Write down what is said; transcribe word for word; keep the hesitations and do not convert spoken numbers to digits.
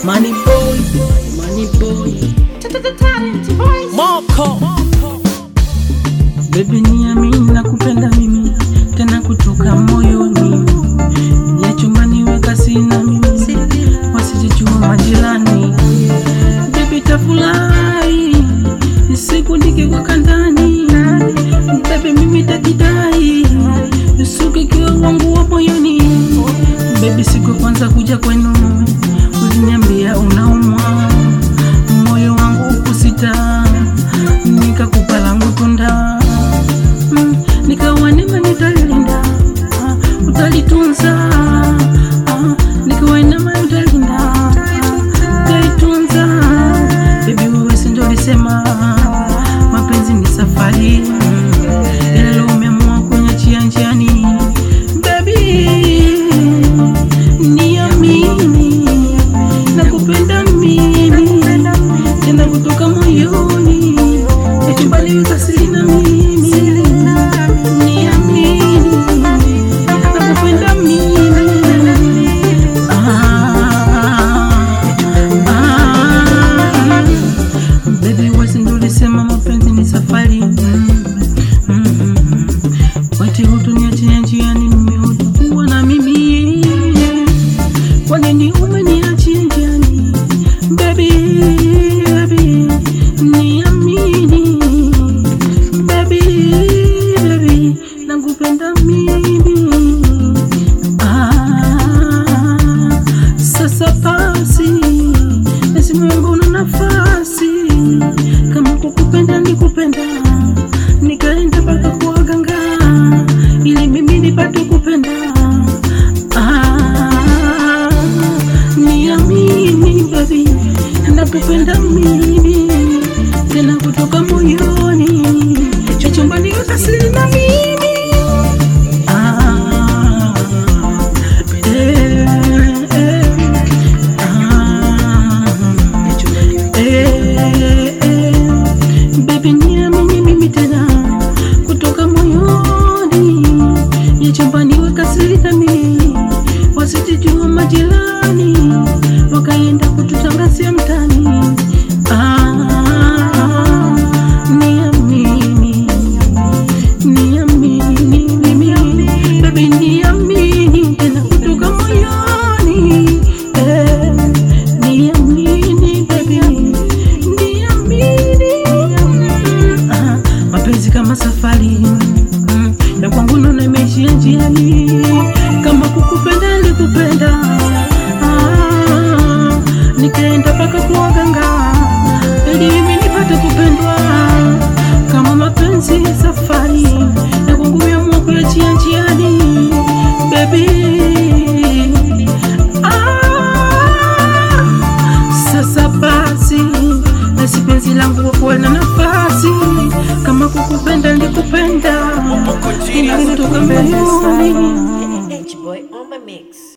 Money boy, money boy, Moko. Baby niamini nakupenda mimi, tena kutoka moyoni. Ya chumbani weka sina mimi, wasijijua majirani. Baby tafurahi, siku nikiweka ndani. Baby mimi takidai, suki kiwa wangu wa moyoni. Baby siku kwanza kuja kwenu, uliniambia unaumwa, moyo wangu ukusita, nikakupa langu tunda. mm, Nikawa nema nitalinda, uh, utalitunza. uh, Nikawa nema utalinda, utalitunza. Baby wewe si ndio ulisema mapenzi ni safari, ila leo umeamua kuniachia njiani. Baby niamini nakupenda mimi, tena kutoka moyoni. Ya chumbani weka siri na mimi, niamini nakupenda mimi. ah, ah, Baby wewe ndio ulisema mapenzi ni safari. mm, mm, mm. Wati hutuniachia njiani, mimi hutakuwa na mimi. Kwa nini umeniachia njiani? Baby, baby, niamini. Baby, baby, nakupenda mimi. Ah, sasa basi, lazima mbona nafasi. Kama kukupenda nikupenda, nikaenda mpaka kwa waganga ili mimi nipate kupenda. Ah, niamini baby, nakupenda mimi, tena kutoka moyoni. Ya chumbani weka siri na mimi. Ah, eh, eh, ah, eh, eh. Baby niamini mimi, tena kutoka moyoni. Ya chumbani weka siri na mimi, wasijijua majirani, wakaenda kututangazia mtani. Ah, niamini, niamini mimi, baby niamini, tena kutoka moyoni. eh, Niamini baby, niamini. ah, Mapenzi kama safari, mm, ya kwangu naona imeishia njiani. Kama kukupenda nilikupenda, ah, nikaenda mpaka kwa waganga ili mimi nipate kupendwa. Kama mapenzi ya safari, ya kwangu umeamua kuachia njiani. Baby, ah, sasa basi, basi penzi langu kuwa na nafasi. Kama kukupenda nilikupenda, ili kutoka moyoni. H boy on my mix.